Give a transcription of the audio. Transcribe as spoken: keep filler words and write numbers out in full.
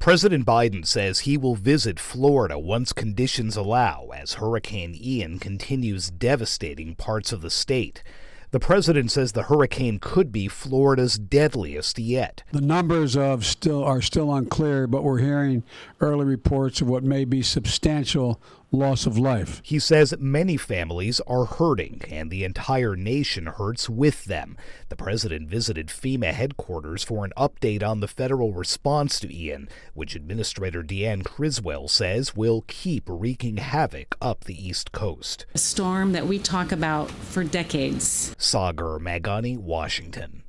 President Biden says he will visit Florida once conditions allow as Hurricane Ian continues devastating parts of the state. The president says the hurricane could be Florida's deadliest yet. The numbers of still are still unclear, but we're hearing early reports of what may be substantial loss of life. He says many families are hurting, and the entire nation hurts with them. The president visited FEMA headquarters for an update on the federal response to Ian, which Administrator Deanne Criswell says will keep wreaking havoc up the East Coast. A storm that we talk about for decades. Sagar Magani, Washington.